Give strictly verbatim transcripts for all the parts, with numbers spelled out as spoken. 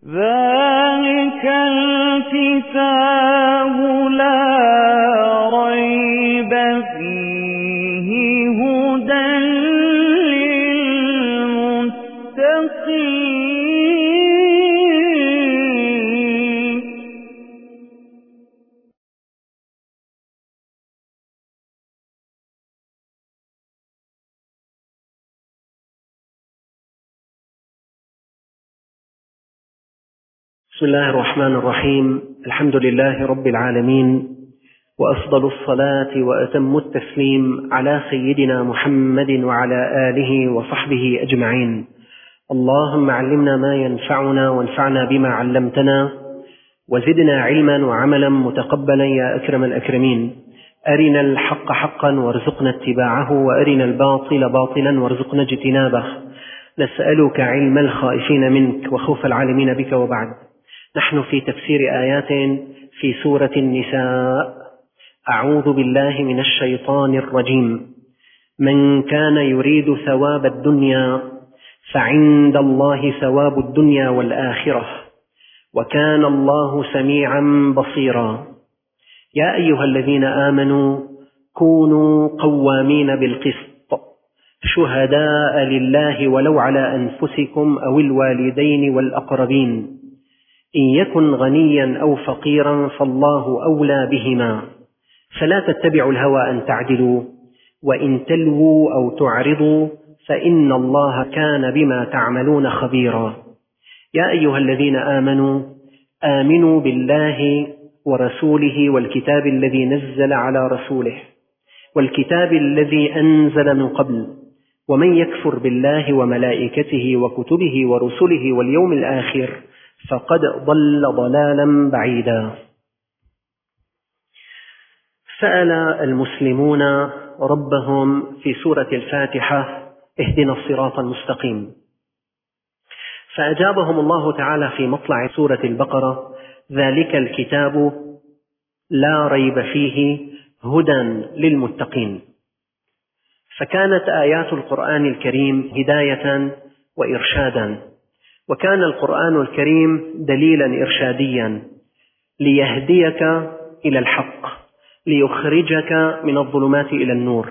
ذلك الكتاب لا ريب فيه هدى للمتقين. بسم الله الرحمن الرحيم. الحمد لله رب العالمين، وأفضل الصلاة وأتم التسليم على سيدنا محمد وعلى آله وصحبه أجمعين. اللهم علمنا ما ينفعنا وانفعنا بما علمتنا، وزدنا علما وعملا متقبلا يا أكرم الأكرمين. أرنا الحق حقا وارزقنا اتباعه، وأرنا الباطل باطلا وارزقنا اجتنابه. نسألك علم الخائفين منك وخوف العالمين بك. وبعد، نحن في تفسير آيات في سورة النساء. أعوذ بالله من الشيطان الرجيم. من كان يريد ثواب الدنيا فعند الله ثواب الدنيا والآخرة، وكان الله سميعا بصيرا. يا أيها الذين آمنوا كونوا قوامين بالقسط شهداء لله ولو على أنفسكم أو الوالدين والأقربين، إن يكن غنيا أو فقيرا فالله أولى بهما، فلا تتبعوا الهوى أن تعدلوا، وإن تلووا أو تعرضوا فإن الله كان بما تعملون خبيرا. يا أيها الذين آمنوا آمنوا بالله ورسوله والكتاب الذي نزل على رسوله والكتاب الذي أنزل من قبل، ومن يكفر بالله وملائكته وكتبه ورسله واليوم الآخر فقد ضل ضلالا بعيدا. سأل المسلمون ربهم في سورة الفاتحة: اهدنا الصراط المستقيم، فأجابهم الله تعالى في مطلع سورة البقرة: ذلك الكتاب لا ريب فيه هدى للمتقين. فكانت آيات القرآن الكريم هداية وإرشادا، وكان القرآن الكريم دليلا إرشاديا ليهديك إلى الحق، ليخرجك من الظلمات إلى النور،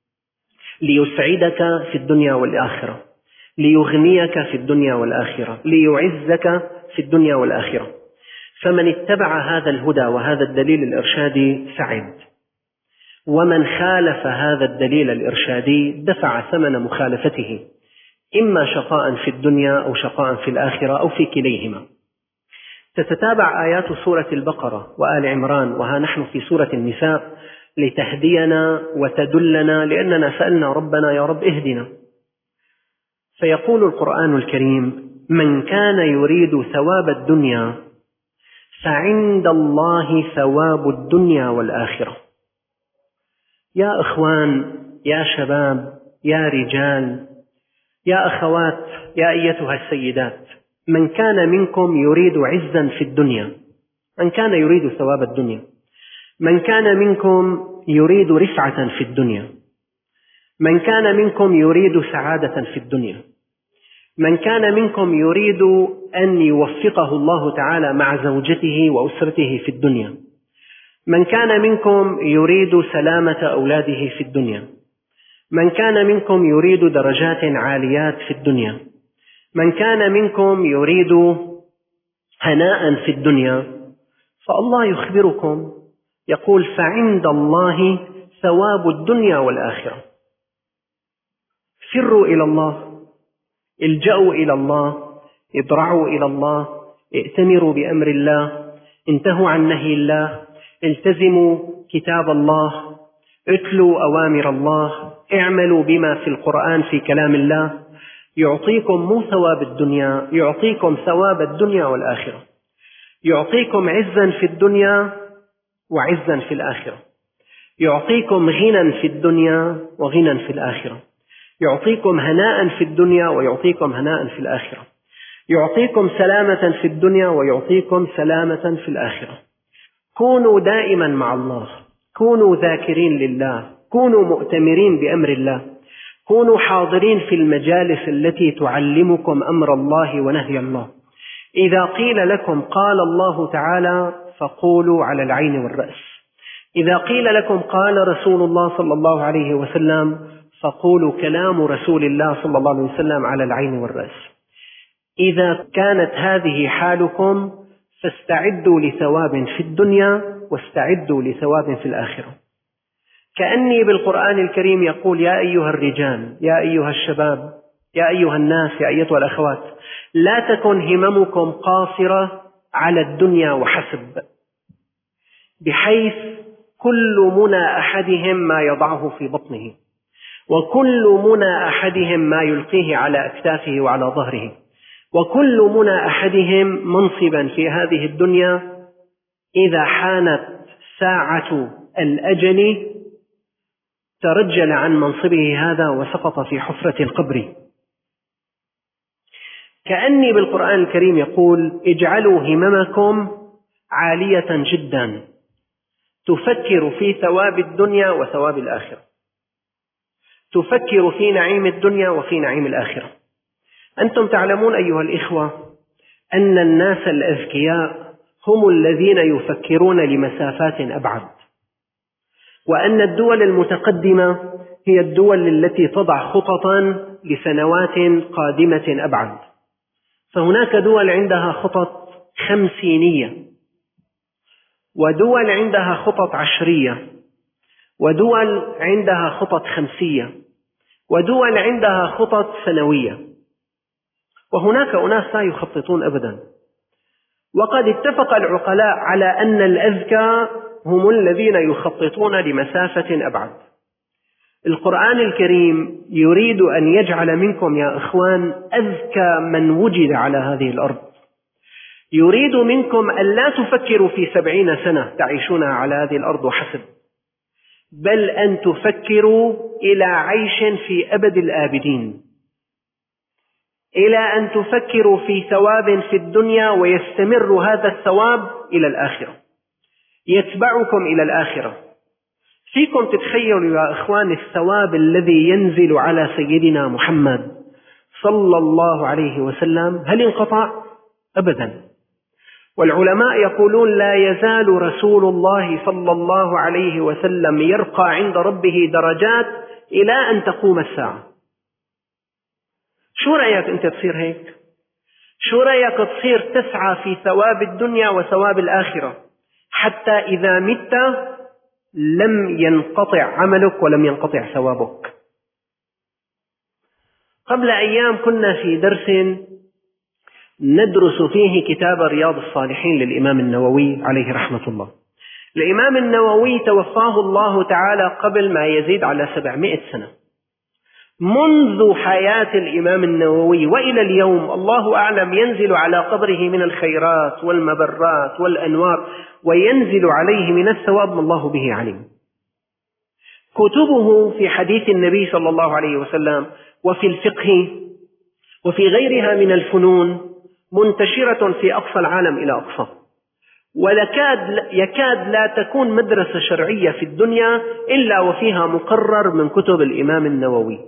ليسعدك في الدنيا والآخرة، ليغنيك في الدنيا والآخرة، ليعزك في الدنيا والآخرة. فمن اتبع هذا الهدى وهذا الدليل الإرشادي سعد، ومن خالف هذا الدليل الإرشادي دفع ثمن مخالفته، إما شقاء في الدنيا أو شقاء في الآخرة أو في كليهما. تتتابع آيات سورة البقرة وآل عمران، وها نحن في سورة النساء، لتهدينا وتدلنا، لأننا سألنا ربنا: يا رب اهدنا. فيقول القرآن الكريم: من كان يريد ثواب الدنيا فعند الله ثواب الدنيا والآخرة. يا إخوان، يا شباب، يا رجال، يا أخوات، يا أيتها السيدات، من كان منكم يريد عزا في الدنيا، من كان يريد ثواب الدنيا، من كان منكم يريد رفعة في الدنيا، من كان منكم يريد سعادة في الدنيا، من كان منكم يريد أن يوفقه الله تعالى مع زوجته وأسرته في الدنيا، من كان منكم يريد سلامة أولاده في الدنيا، من كان منكم يريد درجات عاليات في الدنيا، من كان منكم يريد هناء في الدنيا، فالله يخبركم يقول: فعند الله ثواب الدنيا والآخرة. فروا إلى الله، الجأوا إلى الله، اضرعوا إلى الله، ائتمروا بأمر الله، انتهوا عن نهي الله، التزموا كتاب الله، اتلوا أوامر الله، اعملوا بما في القرآن في كلام الله، يعطيكم مو ثواب الدنيا، يعطيكم ثواب الدنيا والآخرة، يعطيكم عزا في الدنيا وعزا في الآخرة، يعطيكم غنى في الدنيا وغنى في الآخرة، يعطيكم هناء في الدنيا ويعطيكم هناء في الآخرة، يعطيكم سلامة في الدنيا ويعطيكم سلامة في الآخرة. كونوا دائما مع الله، كونوا ذاكرين لله، كونوا مؤتمرين بأمر الله، كونوا حاضرين في المجالس التي تعلمكم أمر الله ونهي الله. إذا قيل لكم قال الله تعالى فقولوا على العين والرأس. إذا قيل لكم قال رسول الله صلى الله عليه وسلم فقولوا كلام رسول الله صلى الله عليه وسلم على العين والرأس. إذا كانت هذه حالكم فاستعدوا لثواب في الدنيا واستعدوا لثواب في الآخرة. كأني بالقرآن الكريم يقول: يا أيها الرجال، يا أيها الشباب، يا أيها الناس، يا أيتها الأخوات، لا تكن هممكم قاصرة على الدنيا وحسب، بحيث كل منى أحدهم ما يضعه في بطنه، وكل منى أحدهم ما يلقيه على أكتافه وعلى ظهره، وكل منى أحدهم منصبا في هذه الدنيا إذا حانت ساعة الأجل ترجل عن منصبه هذا وسقط في حفرة القبر. كأني بالقرآن الكريم يقول: اجعلوا هممكم عالية جدا تفكر في ثواب الدنيا وثواب الآخرة، تفكر في نعيم الدنيا وفي نعيم الآخرة. أنتم تعلمون أيها الإخوة أن الناس الأذكياء هم الذين يفكرون لمسافات أبعد، وأن الدول المتقدمة هي الدول التي تضع خططا لسنوات قادمة أبعد. فهناك دول عندها خطط خمسينية، ودول عندها خطط عشرية، ودول عندها خطط خمسية، ودول عندها خطط سنوية، وهناك أناس لا يخططون أبدا. وقد اتفق العقلاء على أن الأذكى هم الذين يخططون لمسافة أبعد. القرآن الكريم يريد أن يجعل منكم يا إخوان أذكى من وجد على هذه الأرض. يريد منكم أن لا تفكروا في سبعين سنة تعيشونها على هذه الأرض وحسب، بل أن تفكروا إلى عيش في أبد الآبدين، إلى أن تفكروا في ثواب في الدنيا ويستمر هذا الثواب إلى الآخرة، يتبعكم إلى الآخرة. فيكم تتخيلوا يا إخوان الثواب الذي ينزل على سيدنا محمد صلى الله عليه وسلم، هل انقطع؟ أبدا. والعلماء يقولون: لا يزال رسول الله صلى الله عليه وسلم يرقى عند ربه درجات إلى أن تقوم الساعة. شو رأيك أنت تصير هيك؟ شو رأيك تصير تسعى في ثواب الدنيا وثواب الآخرة حتى إذا مت لم ينقطع عملك ولم ينقطع ثوابك؟ قبل أيام كنا في درس ندرس فيه كتاب رياض الصالحين للإمام النووي عليه رحمة الله. الإمام النووي توفاه الله تعالى قبل ما يزيد على سبعمائة سنة. منذ حياة الإمام النووي وإلى اليوم الله أعلم ينزل على قبره من الخيرات والمبرات والأنوار، وينزل عليه من الثواب ما الله به عليم. كتبه في حديث النبي صلى الله عليه وسلم وفي الفقه وفي غيرها من الفنون منتشرة في أقصى العالم إلى أقصى، ولكاد يكاد لا تكون مدرسة شرعية في الدنيا إلا وفيها مقرر من كتب الإمام النووي.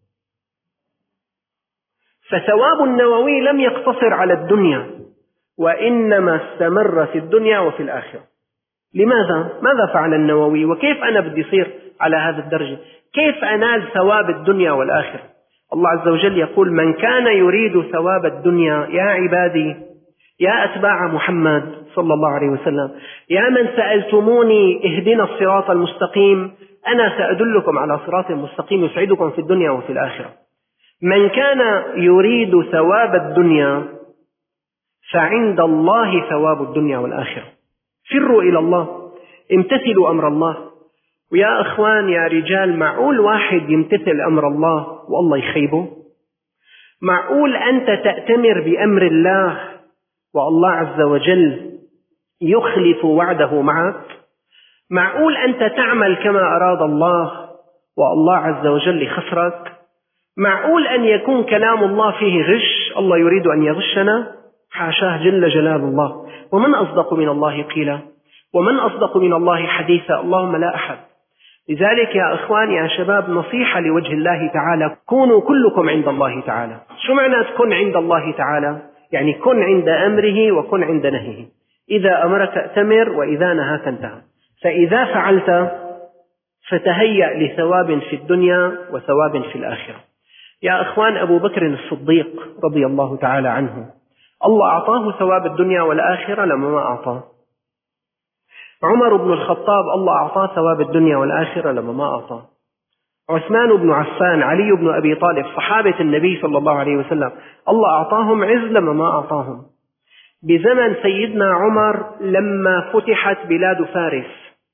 فثواب النووي لم يقتصر على الدنيا، وإنما استمر في الدنيا وفي الآخرة. لماذا؟ ماذا فعل النووي؟ وكيف أنا بدي أصير على هذا الدرجة؟ كيف أنال ثواب الدنيا والآخرة؟ الله عز وجل يقول: من كان يريد ثواب الدنيا يا عبادي، يا أتباع محمد صلى الله عليه وسلم، يا من سألتموني اهدنا الصراط المستقيم، أنا سأدلكم على صراط مستقيم يسعدكم في الدنيا وفي الآخرة. من كان يريد ثواب الدنيا فعند الله ثواب الدنيا والآخرة. فروا إلى الله، امتثلوا أمر الله. ويا أخوان يا رجال، معقول واحد يمتثل أمر الله والله يخيبه؟ معقول أنت تأتمر بأمر الله والله عز وجل يخلف وعده معك؟ معقول أنت تعمل كما أراد الله والله عز وجل يخسرك؟ معقول أن يكون كلام الله فيه غش، الله يريد أن يغشنا؟ حاشاه جل جلال الله. ومن أصدق من الله قيلا، ومن أصدق من الله حديثا، اللهم لا أحد. لذلك يا إخوان يا شباب، نصيحة لوجه الله تعالى: كونوا كلكم عند الله تعالى. شو معنى تكون عند الله تعالى؟ يعني كن عند أمره وكن عند نهيه، إذا أمرك ائتمر وإذا نهاك انتهى. فإذا فعلت فتهيأ لثواب في الدنيا وثواب في الآخرة. يا أخوان، أبو بكر الصديق رضي الله تعالى عنه الله أعطاه ثواب الدنيا والآخرة لما ما أعطاه. عمر بن الخطاب الله أعطاه ثواب الدنيا والآخرة لما ما أعطاه. عثمان بن عفان، علي بن أبي طالب، صحابة النبي صلى الله عليه وسلم، الله أعطاهم عز لما ما أعطاهم. بزمن سيدنا عمر لما فتحت بلاد فارس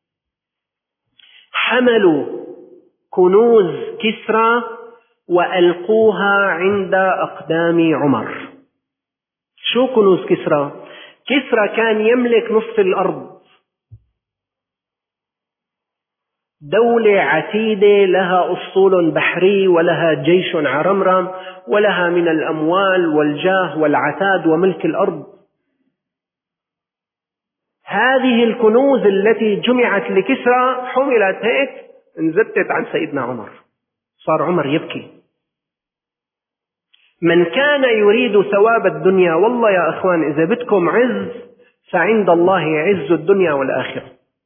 حملوا كنوز كسرى وألقوها عند أقدام عمر. شو كنوز كسرى؟ كسرى كان يملك نصف الأرض، دولة عتيدة لها أسطول بحري ولها جيش عرمرم ولها من الأموال والجاه والعتاد وملك الأرض. هذه الكنوز التي جمعت لكسرى حملت هيك انزبتت عن سيدنا عمر، صار عمر يبكي. من كان يريد ثواب الدنيا، والله يا أخوان إذا بدكم عز فعند الله عز الدنيا والآخرة.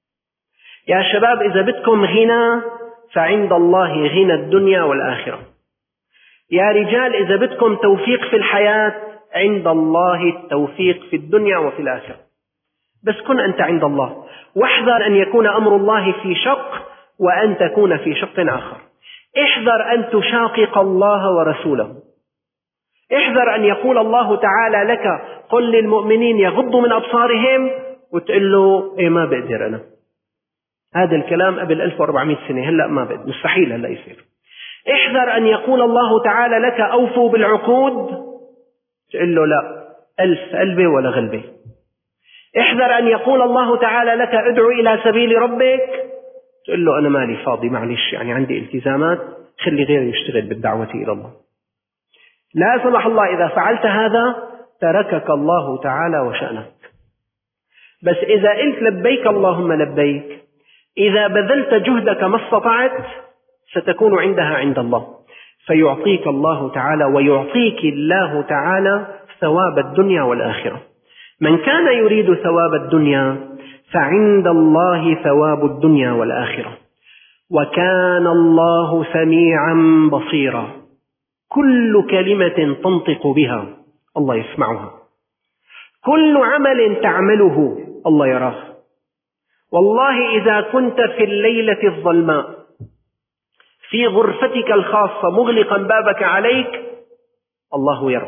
يا شباب إذا بدكم غنى فعند الله غنى الدنيا والآخرة. يا رجال إذا بدكم توفيق في الحياة عند الله التوفيق في الدنيا وفي الآخرة. بس كن أنت عند الله، واحذر أن يكون أمر الله في شق وأن تكون في شق آخر. احذر أن تشاقق الله ورسوله. احذر أن يقول الله تعالى لك قل للمؤمنين يغضوا من أبصارهم وتقول له إيه ما بقدر أنا. هذا الكلام قبل ألف وأربعمائة سنة، هلأ ما بقدر، مستحيل هلأ يصير. احذر أن يقول الله تعالى لك أوفوا بالعقود، تقول له لا، ألف قلبي ولا غلبي. احذر أن يقول الله تعالى لك ادعو إلى سبيل ربك، تقول له أنا مالي فاضي، معلش يعني عندي التزامات، خلي غيري يشتغل بالدعوة إلى الله. لا سمح الله إذا فعلت هذا تركك الله تعالى وشأنك. بس إذا قلت لبيك اللهم لبيك، إذا بذلت جهدك ما استطعت، ستكون عندها عند الله، فيعطيك الله تعالى ويعطيك الله تعالى ثواب الدنيا والآخرة. من كان يريد ثواب الدنيا فعند الله ثواب الدنيا والآخرة، وكان الله سميعا بصيرا. كل كلمة تنطق بها الله يسمعها، كل عمل تعمله الله يراه. والله إذا كنت في الليلة الظلماء في غرفتك الخاصة مغلقا بابك عليك، الله يرى،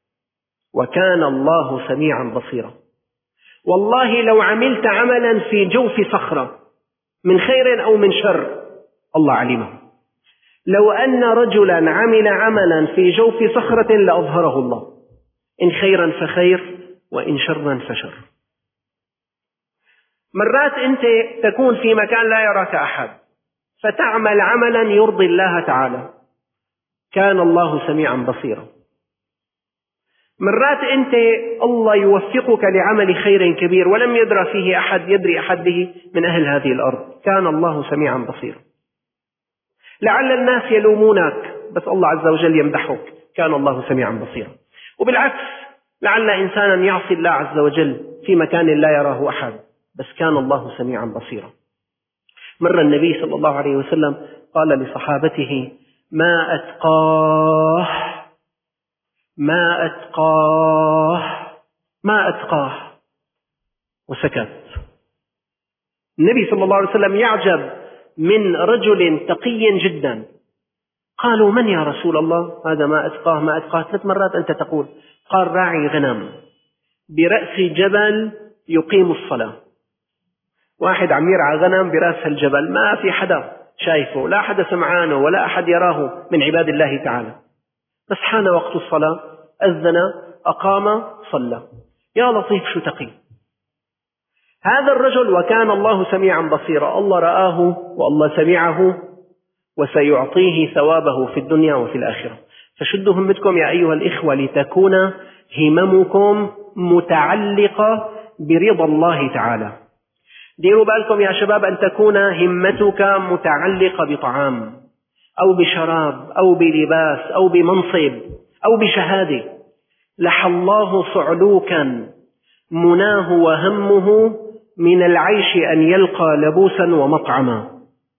وكان الله سميعا بصيرا. والله لو عملت عملا في جوف صخرة من خير أو من شر الله علمه. لو أن رجلا عمل عملا في جوف صخرة لأظهره الله، إن خيرا فخير وإن شرا فشر. مرات أنت تكون في مكان لا يراك أحد فتعمل عملا يرضي الله تعالى، كان الله سميعا بصيرا. مرات أنت الله يوفقك لعمل خير كبير ولم يدرى فيه أحد يدري أحد به من أهل هذه الأرض، كان الله سميعا بصيرا. لعل الناس يلومونك بس الله عز وجل يمدحك، كان الله سميعا بصيرا. وبالعكس لعل إنسانا يعصي الله عز وجل في مكان لا يراه أحد، بس كان الله سميعا بصيرا. مر النبي صلى الله عليه وسلم قال لصحابته ما أتقاه ما أتقاه ما أتقاه وسكت. النبي صلى الله عليه وسلم يعجب من رجل تقي جدا. قالوا من يا رسول الله هذا ما أتقاه ما أتقاه ثلاث مرات أنت تقول. قال راعي غنم برأس جبل يقيم الصلاة. واحد عم يرعى غنم برأس الجبل، ما في حدا شايفه، لا حدا سمعانه ولا أحد يراه من عباد الله تعالى، بس حان وقت الصلاة أذن أقام صلى. يا لطيف شو تقي هذا الرجل. وكان الله سميعا بصيرا، الله رآه والله سمعه وسيعطيه ثوابه في الدنيا وفي الآخرة. فشدوا همتكم يا أيها الإخوة لتكون هممكم متعلقة برضا الله تعالى. ديروا بالكم يا شباب أن تكون همتك متعلقة بطعام أو بشراب أو بلباس أو بمنصب أو بشهادة. لحى الله صعلوكا مناه وهمه من العيش أن يلقى لبوسا ومطعما.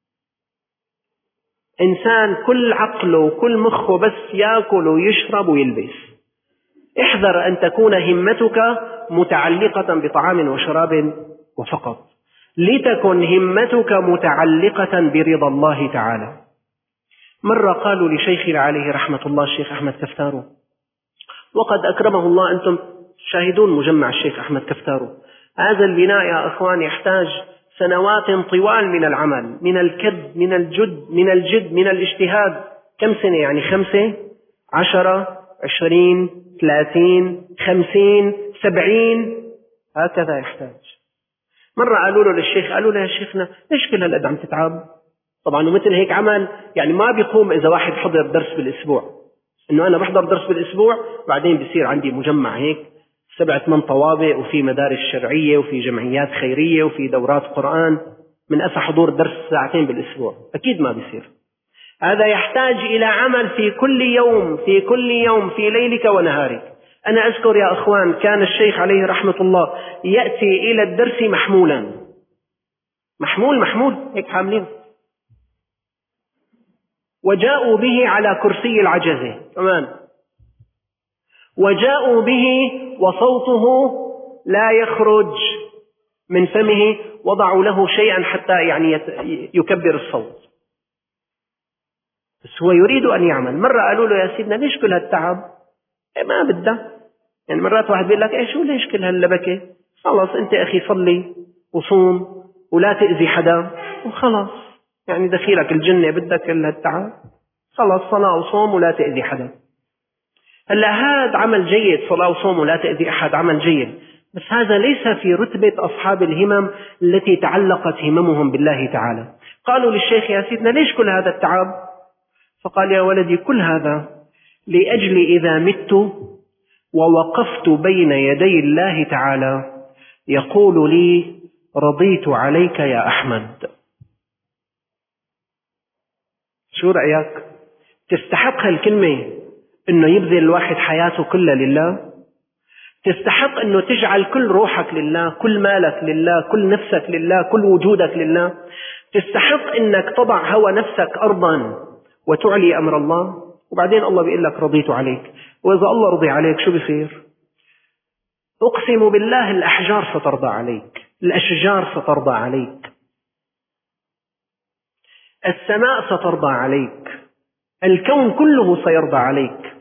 إنسان كل عقله وكل مخه بس يأكل ويشرب ويلبس. احذر أن تكون همتك متعلقة بطعام وشراب وفقط، لتكن همتك متعلقة برضا الله تعالى. مرة قالوا لشيخنا عليه رحمة الله الشيخ أحمد كفتارو، وقد أكرمه الله، أنتم شاهدون مجمع الشيخ أحمد كفتارو، هذا البناء يا أخوان يحتاج سنوات طوال من العمل، من الكد، من الجد، من الجد، من الاجتهاد. كم سنة يعني؟ خمسة، عشرة، عشرين، ثلاثين، خمسين، سبعين، هكذا يحتاج. مرة قالوا له للشيخ، قالوا له يا شيخنا ليش كل هالقد عم تتعب؟ طبعا ومثل هيك عمل يعني ما بيقوم إذا واحد حضر درس بالأسبوع، إنه أنا بحضر درس بالأسبوع بعدين بصير عندي مجمع هيك سبعة من طوابق وفي مدارس شرعية وفي جمعيات خيرية وفي دورات قرآن، من أسا حضور درس ساعتين بالأسبوع، أكيد ما بيصير. هذا يحتاج إلى عمل في كل يوم، في كل يوم، في ليلك ونهارك. أنا أذكر يا أخوان كان الشيخ عليه رحمة الله يأتي إلى الدرس محمولا، محمول محمول هيك حاملين، وجاءوا به على كرسي العجزة كمان، وجاءوا به وصوته لا يخرج من فمه، وضعوا له شيئا حتى يعني يكبر الصوت، بس هو يريد أن يعمل. مرة قالوا له يا سيدنا ليش كل هالتعب؟ إيه ما بدأ، يعني مرات واحد بيقول لك إيه شو ليش كل هاللبكة؟ خلاص أنت أخي صلي وصوم ولا تأذي حدا وخلاص، يعني دخيلك الجنة بدك كل هالتعب؟ خلاص صلاة وصوم ولا تأذي حدا. هلا هذا عمل جيد، صلاة وصوم ولا تأذي أحد عمل جيد، بس هذا ليس في رتبة أصحاب الهمم التي تعلقت هممهم بالله تعالى. قالوا للشيخ يا سيدنا ليش كل هذا التعب؟ فقال يا ولدي كل هذا لأجل إذا مت ووقفت بين يدي الله تعالى يقول لي رضيت عليك يا أحمد. شو رأيك؟ تستحق هالكلمة إنه يبذل الواحد حياته كلها لله؟ تستحق إنه تجعل كل روحك لله، كل مالك لله، كل نفسك لله، كل وجودك لله؟ تستحق إنك تضع هوى نفسك أرضا وتعلي أمر الله؟ وبعدين الله بيقول لك رضيت عليك. وإذا الله رضي عليك شو بيصير؟ أقسم بالله الأحجار سترضى عليك، الأشجار سترضى عليك، السماء سترضى عليك، الكون كله سيرضى عليك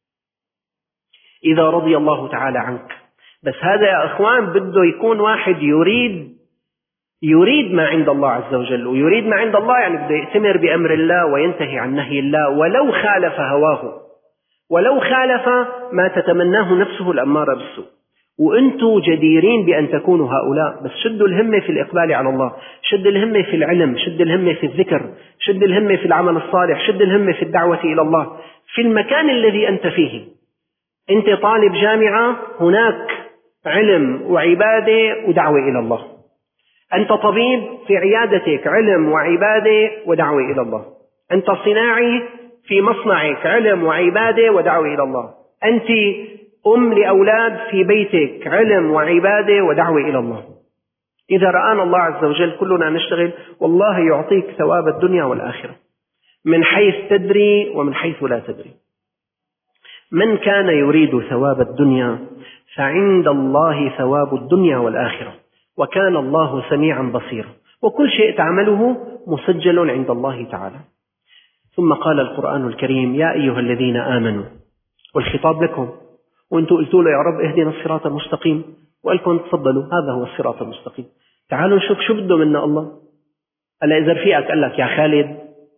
إذا رضي الله تعالى عنك. بس هذا يا أخوان بده يكون واحد يريد يريد ما عند الله عز وجل، ويريد ما عند الله يعني بده يأتمر بأمر الله وينتهي عن نهي الله، ولو خالف هواه، ولو خالف ما تتمناه نفسه الأمارة بالسوء. وأنتم جديرين بأن تكونوا هؤلاء، بس شدوا الهمة في الإقبال على الله، شد الهمة في العلم، شد الهمة في الذكر، شد الهمة في العمل الصالح، شد الهمة في الدعوة إلى الله في المكان الذي أنت فيه. أنت طالب جامعة، هناك علم وعبادة ودعوة إلى الله. أنت طبيب، في عيادتك علم وعبادة ودعوة إلى الله. أنت صناعي، في مصنعك علم وعبادة ودعوة إلى الله. أنت أم لأولاد، في بيتك علم وعبادة ودعوة إلى الله. إذا رآنا الله عز وجل كلنا نشتغل، والله يعطيك ثواب الدنيا والآخرة من حيث تدري ومن حيث لا تدري. من كان يريد ثواب الدنيا فعند الله ثواب الدنيا والآخرة، وكان الله سميعا بصيرا، وكل شيء تعمله مسجل عند الله تعالى. ثم قال القرآن الكريم يا أيها الذين آمنوا، والخطاب لكم، وانتم قلتوا له يا رب اهدنا الصراط المستقيم، وقالكم تفضلوا هذا هو الصراط المستقيم، تعالوا نشوف شو بده منا الله. هلا إذا رفيقك قال لك يا خالد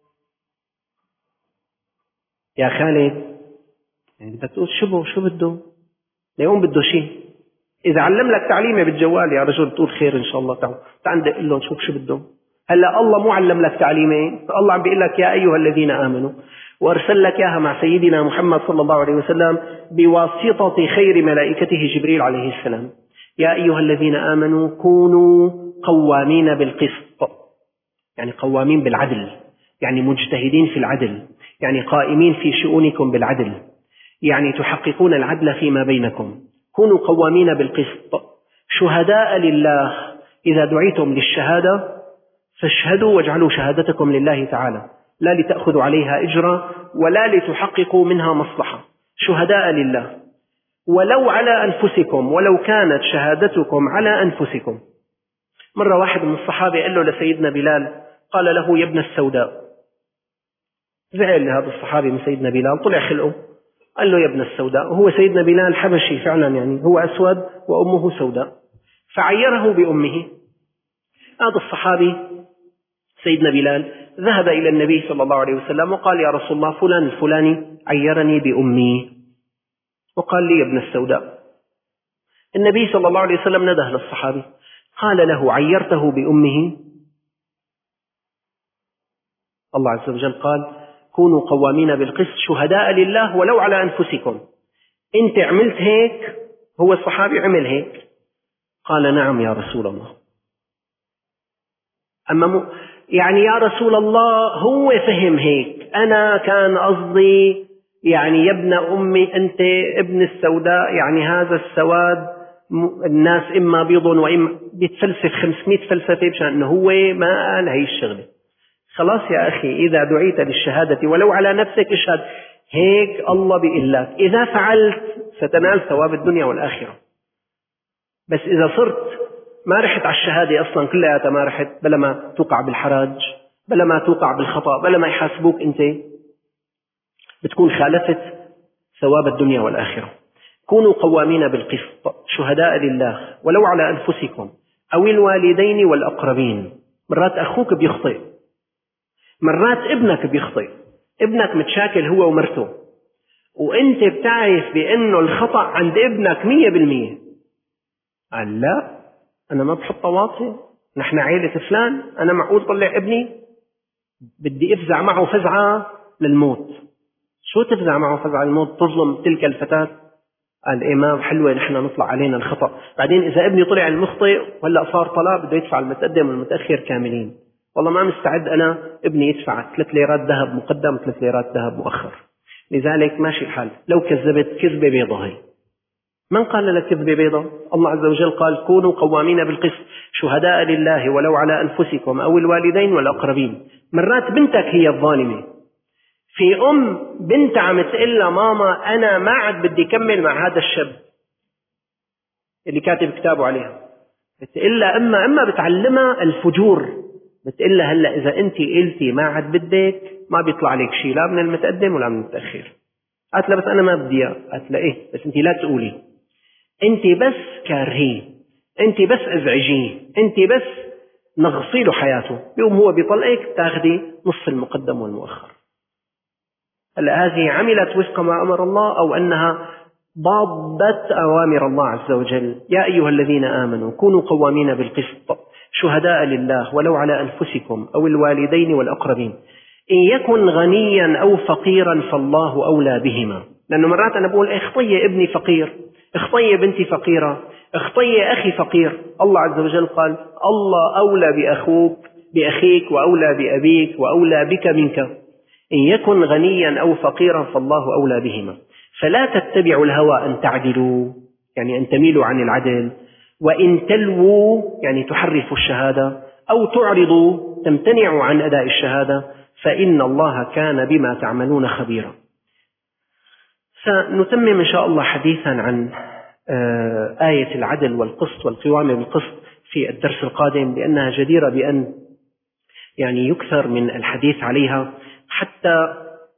يا خالد، يعني بدك تقول شو شو بده؟ اليوم بده شيء. إذا علم لك تعليمه بالجوال يا رجل تقول خير إن شاء الله، تعال تعال قل له شوف شو بده. هلا الله مو علم لك تعليمه، الله عم بيقول لك يا أيها الذين آمنوا، وأرسل لك إياها مع سيدنا محمد صلى الله عليه وسلم بواسطة خير ملائكته جبريل عليه السلام. يا أيها الذين آمنوا كونوا قوامين بالقسط، يعني قوامين بالعدل، يعني مجتهدين في العدل، يعني قائمين في شؤونكم بالعدل. يعني تحققون العدل فيما بينكم. كونوا قوامين بالقسط شهداء لله، إذا دعيتم للشهادة فاشهدوا واجعلوا شهادتكم لله تعالى، لا لتأخذوا عليها إجرا ولا لتحققوا منها مصلحة، شهداء لله ولو على أنفسكم، ولو كانت شهادتكم على أنفسكم. مرة واحد من الصحابة قال له لسيدنا بلال، قال له يا ابن السوداء. زعل هذا الصحابي من سيدنا بلال، طلع خلقه، قال له يا ابن السوداء. وهو سيدنا بلال حبشي فعلا، يعني هو أسود وأمه سوداء، فعيره بأمه. هذا الصحابي سيدنا بلال ذهب إلى النبي صلى الله عليه وسلم وقال يا رسول الله فلان الفلاني عيرني بأمي وقال لي يا ابن السوداء. النبي صلى الله عليه وسلم نده للصحابي قال له عيرته بأمه؟ الله عز وجل قال كونوا قوامين بالقسط شهداء لله ولو على أنفسكم. أنت عملت هيك؟ هو الصحابي عمل هيك؟ قال نعم يا رسول الله. أما م... يعني يا رسول الله هو فهم هيك، أنا كان قصدي يعني يا ابن أمي أنت ابن السوداء، يعني هذا السواد الناس إما بيض وإما بيتفلسف خمسمائة فلسفة مشان أنه هو ما قال هي الشغلة. خلاص يا أخي، إذا دعيت للشهادة ولو على نفسك اشهد، هيك الله بيقول لك إذا فعلت ستنال ثواب الدنيا والآخرة. بس إذا صرت ما رحت على الشهادة أصلا كلها، ما رحت، بلا ما توقع بالحرج، بلا ما توقع بالخطأ، بلا ما يحاسبوك، أنت بتكون خالفت ثواب الدنيا والآخرة. كونوا قوامين بالقسط شهداء لله ولو على أنفسكم أو الوالدين والأقربين. مرات أخوك بيخطئ، مرات ابنك بيخطئ، ابنك متشاكل هو ومرته، وانت بتعرف بأنه الخطأ عند ابنك مية بالمية. قال لا أنا ما بحط واطي، نحن عائلة فلان، أنا معقول طلع ابني بدي أفزع معه فزعة للموت. شو تفزع معه فزعة للموت؟ تظلم تلك الفتاة؟ قال إيه ما حلوة نحن نطلع علينا الخطأ. بعدين إذا ابني طلع المخطئ وهلأ صار طلاق بده يدفع المتقدم والمتأخر كاملين، والله ما مستعد أنا ابني يدفع ثلاث ليرات ذهب مقدم ثلاث ليرات ذهب مؤخر. لذلك ماشي الحال. لو كذبت كذبة بيضة، هي من قال لك كذبة بيضة؟ الله عز وجل قال كونوا قوامين بالقسط شهداء لله ولو على أنفسكم أو الوالدين والأقربين. مرات بنتك هي الظالمة، في أم بنت عم تقول لها ماما أنا ما عاد بدي كمل مع هذا الشاب اللي كاتب كتابه عليها، بتقول لها أما أما بتعلمها الفجور، بتقول لها هلا إذا أنت قلتي ما عاد بدك ما بيطلع لك شيء لا من المتقدم ولا من المتأخر. قالت لها بس أنا ما بدي. قالت لها إيه بس أنت لا تقولي، أنت بس كارهيه، أنت بس أزعجيه، أنت بس نغصي له حياته، يوم هو بيطلقك تاخدي نصف المقدم والمؤخر. هلا هذه عملت وفق ما أمر الله أو أنها ضادت أوامر الله عز وجل. يا أيها الذين آمنوا كونوا قوامين بالقسط شهداء لله ولو على أنفسكم أو الوالدين والأقربين إن يكن غنيا أو فقيرا فالله أولى بهما. لأنه مرات أنا بقول اخطي ابني فقير، اخطي بنتي فقيرة، اخطي أخي فقير. الله عز وجل قال الله أولى بأخوك بأخيك وأولى بأبيك وأولى بك منك. إن يكن غنيا أو فقيرا فالله أولى بهما. فلا تتبعوا الهوى أن تعدلوا، يعني أن تميلوا عن العدل، وإن تلووا يعني تحرفوا الشهادة أو تعرضوا تمتنعوا عن أداء الشهادة فإن الله كان بما تعملون خبيرا. سنتمم إن شاء الله حديثا عن آية العدل والقسط والقوام بالقسط في الدرس القادم، لأنها جديرة بأن يعني يكثر من الحديث عليها حتى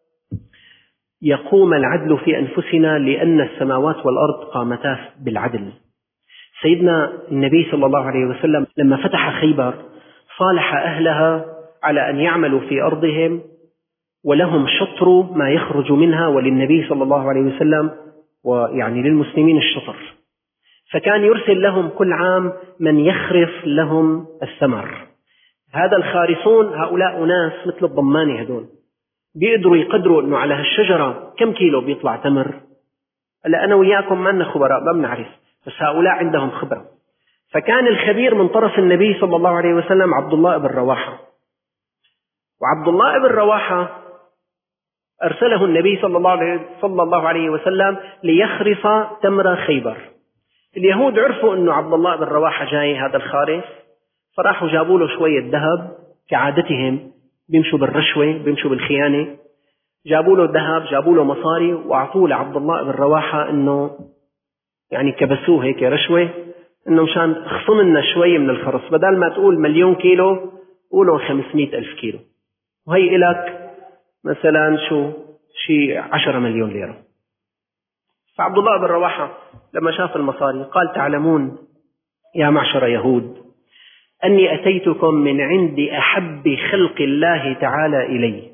يقوم العدل في أنفسنا، لأن السماوات والأرض قامتا بالعدل. سيدنا النبي صلى الله عليه وسلم لما فتح خيبر صالح أهلها على أن يعملوا في أرضهم ولهم شطر ما يخرج منها، وللنبي صلى الله عليه وسلم ويعني للمسلمين الشطر. فكان يرسل لهم كل عام من يخرف لهم الثمر. هذا الخارسون هؤلاء ناس مثل الضمانة، هدول بيقدروا يقدروا أنه على هالشجرة كم كيلو بيطلع تمر. هلا أنا وياكم ما لنا خبراء ما بنعرف، بس هؤلاء عندهم خبرة. فكان الخبير من طرف النبي صلى الله عليه وسلم عبد الله بن رواحة. وعبد الله بن رواحة أرسله النبي صلى الله عليه, صلى الله عليه وسلم ليخرص تمر خيبر. اليهود عرفوا أنه عبد الله بن رواحة جاي هذا الخارف، فراحوا جابوا له شوية ذهب كعادتهم، بيمشوا بالرشوة بيمشوا بالخيانة، جابوا له ذهب جابوا له مصاري وأعطوه لعبد الله بن رواحة أنه يعني كبسوه هيك رشوة، أنه مشان اخصم لنا شوي من الخرص، بدل ما تقول مليون كيلو قولوا خمسمائة ألف كيلو، وهي إلك مثلا شو شي عشرة مليون ليرة. فعبد الله بن رواحة لما شاف المصاري قال: تعلمون يا معشر يهود أني أتيتكم من عند أحب خلق الله تعالى إلي،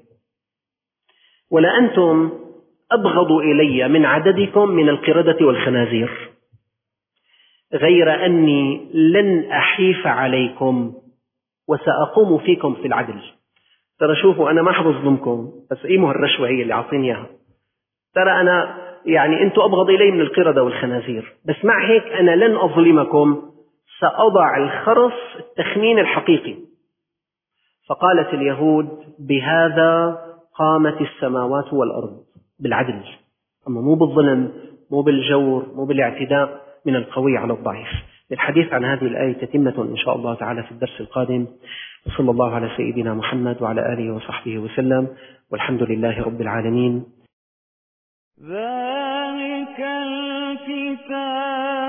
ولأنتم أبغض إلي من عددكم من القردة والخنازير، غير أني لن أحيف عليكم وسأقوم فيكم في العدل. ترى شوفوا أنا ما حبظلمكم، بس قيموا الرشوة هي اللي عاطيني إياها. ترى أنا يعني أنتم أبغض إلي من القردة والخنازير، بس مع هيك أنا لن أظلمكم، سأضع الخرص التخمين الحقيقي. فقالت اليهود: بهذا قامت السماوات والأرض، بالعدل، أما مو بالظلم، مو بالجور، مو بالاعتداء من القوي على الضعيف. للحديث عن هذه الآية تتمة إن شاء الله تعالى في الدرس القادم. وصلى الله على سيدنا محمد وعلى آله وصحبه وسلم، والحمد لله رب العالمين. ذلك الكتاب